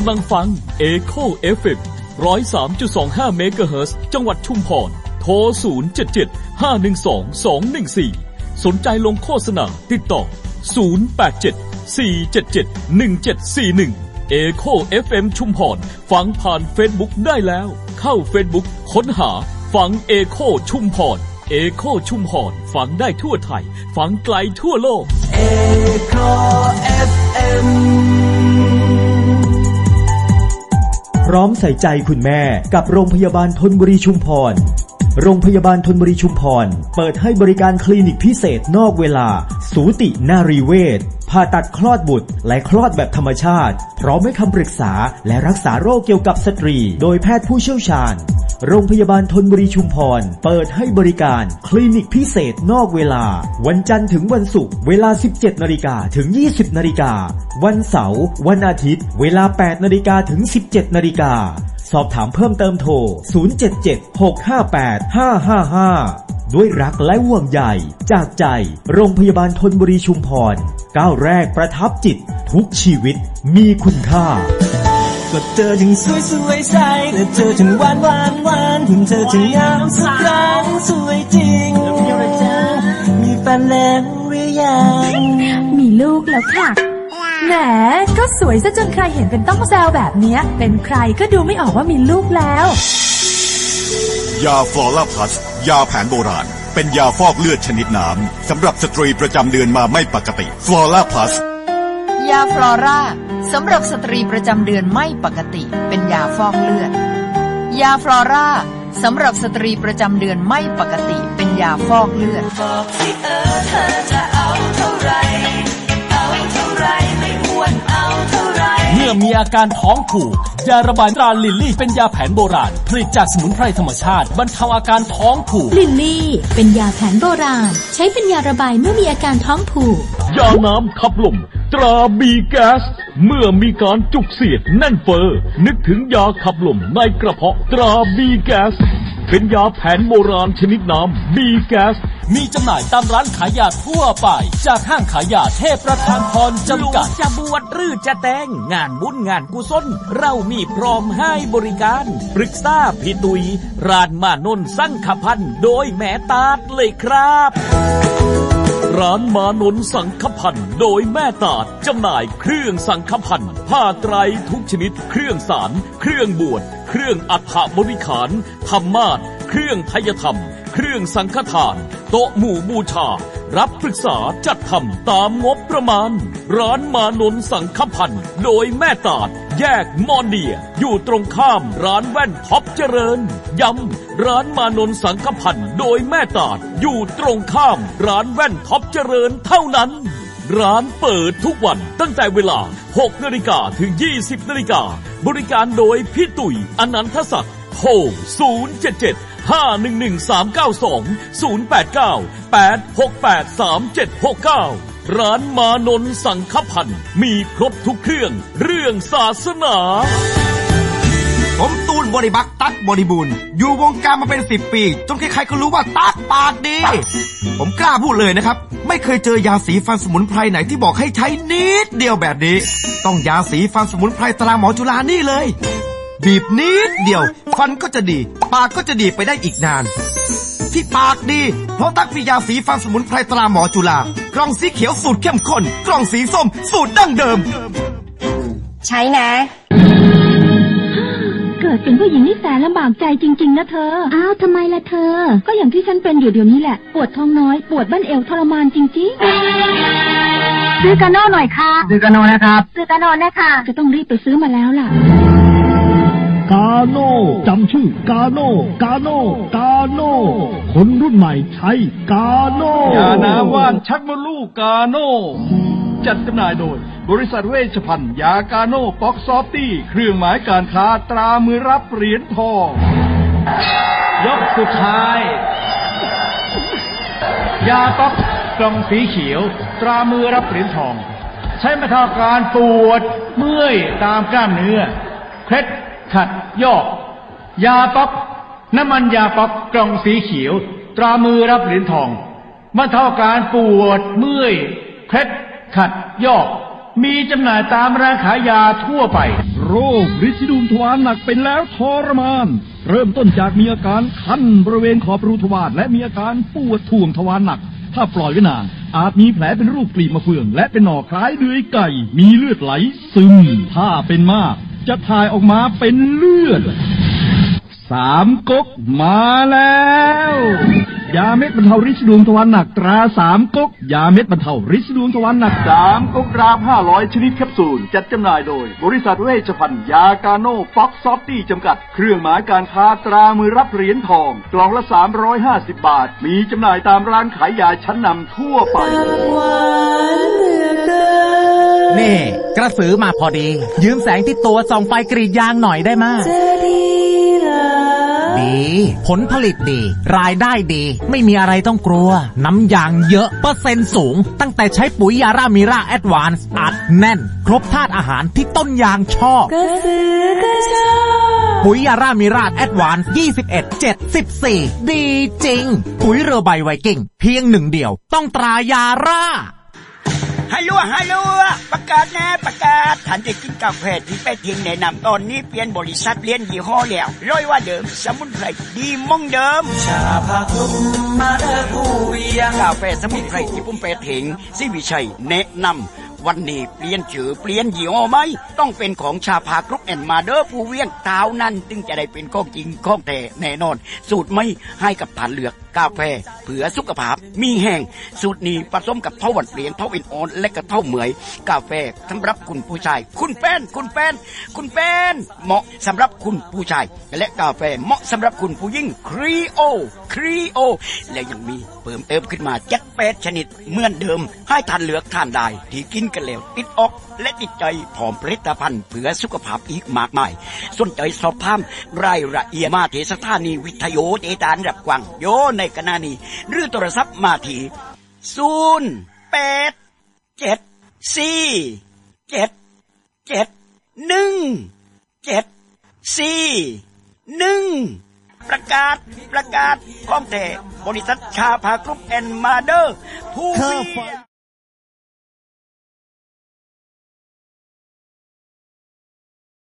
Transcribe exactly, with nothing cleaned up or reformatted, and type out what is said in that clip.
ำลังฟัง Echo เอฟ เอ็ม หนึ่งศูนย์สามจุดสองห้า เมกะเฮิรตซ์ จังหวัดชุมพรโทร ศูนย์ เจ็ด เจ็ด ห้า หนึ่ง สอง สอง หนึ่ง สี่ สนใจลงโฆษณาติดต่อ ศูนย์ แปด เจ็ด สี่ เจ็ด เจ็ด หนึ่ง เจ็ด สี่ หนึ่ง Echo เอฟ เอ็ม ชุมพรฟังผ่าน Facebook ได้แล้วเข้า Facebook ค้นหาฟัง Echo ชุมพร Echo ชุมพรฟังได้ทั่วไทยฟังไกลทั่วโลก Echo เอฟ เอ็มพร้อมใส่ใจคุณแม่กับโรงพยาบาลธนบุรีชุมพรโรงพยาบาลธนบุรีชุมพรเปิดให้บริการคลินิกพิเศษนอกเวลาสูตินารีเวชผ่าตัดคลอดบุตรและคลอดแบบธรรมชาติพร้อมให้คำปรึกษาและรักษาโรคเกี่ยวกับสตรีโดยแพทย์ผู้เชี่ยวชาญโรงพยาบาลธนบุรีชุมพรเปิดให้บริการคลินิกพิเศษนอกเวลาวันจันทร์ถึงวันศุกร์เวลา สิบเจ็ดนาฬิกา ถึง ยี่สิบนาฬิกาวันเสาร์วันอาทิตย์เวลา แปดนาฬิกา ถึง สิบเจ็ดนาฬิกาสอบถามเพิ่มเติมโทร ศูนย์ เจ็ด เจ็ด หก ห้า แปด ห้า ห้า ห้า ด้วยรักและห่วงใยจากใจโรงพยาบาลธนบุรีชุมพรก้าวแรกประทับจิตทุกชีวิตมีคุณค่าก็เธอถึงสวยสวยใสและเธอถึงหวานหวานหวานถึงเธอถึงงามสักครั้งสวยจริงมีแฟนแล้วหรือยังมีลูกแล้วค่ะแหมก็สวยซะจนใครเห็นเป็นต้องแซวแบบนี้เป็นใครก็ดูไม่ออกว่ามีลูกแล้วยาฟลอร่าพลัสยาแผนโบราณเป็นยาฟอกเลือดชนิดน้ำสำหรับสตรีประจำเดือนมาไม่ปกติฟลอร่าพลัสยาฟลอร่าสำหรับสตรีประจำเดือนไม่ปกติเป็นยาฟอกเลือดยาฟลอร่าสำหรับสตรีประจำเดือนไม่ปกติเป็นยาฟอกเลือดบอกสิเออเธอจะเอาเท่าไรเอาเท่าไรไม่อ้วนเอาเท่าไรเมื่อมีอาการท้องผูกยาระบายตราลิลลี่เป็นยาแผนโบราณผลิตจากสมุนไพรธรรมชาติบรรเทาอาการท้องผูกลิลลี่เป็นยาแผนโบราณใช้เป็นยาระบายเมื่อมีอาการท้องผูกยาน้ำขับลมตราบีแก๊สเมื่อมีการจุกเสียดแน่นเฟ้อนึกถึงยาขับลมในกระเพาะตราบีแก๊สเป็นยาแผนโบราณชนิดน้ำบีแก๊สมีจำหน่ายตามร้านขายยาทั่วไปจากห้างขายยาเทพประธานพรจำกัดจะบวชหรือจะแต่งงานบุญงานกุศลเรามีพร้อมให้บริการปรึกษาพี่ตุยร้านมานนสังขพันธ์โดยแม่ตาดเลยครับร้านมานนสังขพันธ์โดยแม่ตาดจำหน่ายเครื่องสังขพันธ์ผ้าไตรทุกชนิดเครื่องสารเครื่องบวชเครื่องอัฐบริขารธรรมาสน์เครื่องไทยธรรมเครื่องสังฆทานโต๊ะหมู่บูชารับปรึกษาจัดทำตามงบประมาณร้านมานนสังขพันธ์โดยแม่ตาดแยกมอนเดียอยู่ตรงข้ามร้านแว่นท็อปเจริญย้ำร้านมานนสังขพันธ์โดยแม่ตาดอยู่ตรงข้ามร้านแว่นท็อปเจริญเท่านั้นร้านเปิดทุกวันตั้งแต่เวลา หกนาฬิกา ถึง ยี่สิบนาฬิกาบริการโดยพี่ตุ๋ยอนันทศักดิ์โทร ศูนย์ เจ็ด เจ็ด ห้า หนึ่ง หนึ่ง สาม เก้า สอง ศูนย์ แปด เก้า แปด หก แปด สาม เจ็ด หก เก้าร้านมานนสังขพันธ์มีครบทุกเครื่องเรื่องศาสนาผมตูนบริบักตั๊กบริบูรณ์อยู่วงการมาเป็นสิบปีจนใครๆก็รู้ว่าตั๊กปากดีผมกล้าพูดเลยนะครับไม่เคยเจอยาสีฟันสมุนไพรไหนที่บอกให้ใช้นิดเดียวแบบนี้ต้องยาสีฟันสมุนไพรตราหมอจุฬานี่เลยบีบนิดเดียวฟันก็จะดีปากก็จะดีไปได้อีกนานที่ปากดีเพราะตั๊กมียาสีฟันสมุนไพรตราหมอจุฬากล่องสีเขียวสูตรเข้มข้นกล่องสีส้มสูตรดั้งเดิมใช้นะเกิดเป็นผู้หญิงนี่แสนลำบากใจจริงๆนะเธออ้าวทำไมล่ะเธอก็อย่างที่ฉันเป็นอยู่เดี๋ยวนี้แหละปวดท้องน้อยปวดบั้นเอวทรมานจริงๆซื้อกาโน่หน่อยค่ะซื้อกาโน่นะครับซื้อกาโน่นะคะจะต้องรีบไปซื้อมาแล้วล่ะกาโน่จำชื่อกาโน่กาโน่กาโน่คนรุ่นใหม่ใช้กาโน่ยาน้ำว่านชักมดลูกกาโน่จัดจำหน่ายโดยบริษัทเวชภัณฑ์ยากาโน่ป๊อกซอฟตี้เครื่องหมายการค้าตรามือรับเหรียญทองยกสุดท้ายยาป๊อกกล่องสีเขียวตรามือรับเหรียญทองใช้บรรเทาอาการปวดเมื่อยตามกล้ามเนื้อเคล็ดขัดยอกยาป๊อกน้ำมันยาป๊อกกล่องสีเขียวตรามือรับเหรียญทองบรรเทาอาการปวดเมื่อยเคล็ดขัดยอกมีจำหน่ายตามร้านขายยาทั่วไปโรรคริดซีดูมทวารหนักเป็นแล้วทรมานเริ่มต้นจากมีอาการคันบริเวณขอบรูทวารและมีอาการปวดท่วงทวารหนักถ้าปล่อยไว้นานอาจมีแผลเป็นรูปกลีบมะเฟืองและเป็นหน่อคล้ายเดือยไก่มีเลือดไหลซึมถ้าเป็นมากจะถ่ายออกมาเป็นเลือดสามก๊กมาแล้วยาเม็ดบรรเทาฤทธิ์ดวงทวารหนักตราสามก๊กยาเม็ดบรรเทาฤทธิ์ดวงทวารหนักสามก๊กกรามห้าร้อยชนิดแคปซูลจัดจำหน่ายโดยบริษัทเวชภัณฑ์ยากาโน่ฟ็อกซอฟตี้จำกัดเครื่องหมายการค้าตรามือรับเหรียญทองกล่องละสามร้อยห้าสิบบาทมีจำหน่ายตามร้านขายยาชั้นนำทั่วไปนี่กระสือมาพอดียืมแสงที่ตัวส่องไฟกรีดยางหน่อยได้มั้ยดีผลผลิตดีรายได้ดีไม่มีอะไรต้องกลัวน้ำยางเยอะเปอร์เซ็นต์สูงตั้งแต่ใช้ปุ๋ยยารามิราแอดวานซ์อัดแน่นครบธาตุอาหารที่ต้นยางชอบกระสือกระชอบปุ๋ยยารามิราแอดวานซ์ยี่สิบเอ็ด เจ็ดสิบสี่ดีจริงปุ๋ยเรือใบไวกิ้งเพียงหนึ่งเดียวต้องตรายาร่าฮัลโหลฮัลโหลประกาศแน่ประกาศท่านจะกินกาแฟที่ไปทิ้งแนะนำตอนนี้เปลี่ยนบริษัทเปลี่ยนยี่ห้อแล้วร้อยว่าเดิมสมุนไพรดีมั่งเดิมชาพาคลุมมาเด้อผู้เวียงกาแฟสมุนไพรที่ผมไปทิ้งสิวิชัยแนะนำวันนี้เปลี่ยนชื่อเปลี่ยนยี่ห้อไหมต้องเป็นของชาพากรุ๊ปแอนด์มาเดอร์ผู้เวียงเท่านั้นจึงจะได้เป็นของจริงของแท้แน่นอนสูตรไม่ให้กับทานเลือกกาแฟเพื่อสุขภาพมีแห้งสูตรนี้ผสมกับเท่าหวานเปลี่ยนเท่าเอ็นออนและก็เท่าเหมยกาแฟสำหรับคุณผู้ชายคุณแป้นคุณแป้นคุณแป้นเหมาะสำหรับคุณผู้ชายและกาแฟเหมาะสำหรับคุณผู้หญิงครีโอครีโอและยังมีเพิ่มเติมขึ้นมาจัดแปดชนิดเหมือนเดิมให้ทานเลือกทานได้ที่กินกันแล้วติดอกและติดใจผอมผลิตภัณฑ์เพื่อสุขภาพอีกมากมายสนใจสอบถามรายละเอียดมาที่สถานีวิทยุเอตานรับกวางโยในขณะนี้หรือโทรศัพท์มาที่ศูนย์ แปด เจ็ด สี่ เจ็ด เจ็ด หนึ่ง เจ็ด สี่ หนึ่งประกาศประกาศของแท้บริษัทชาพากรุ๊ปแอนด์มาเดอร์ผู้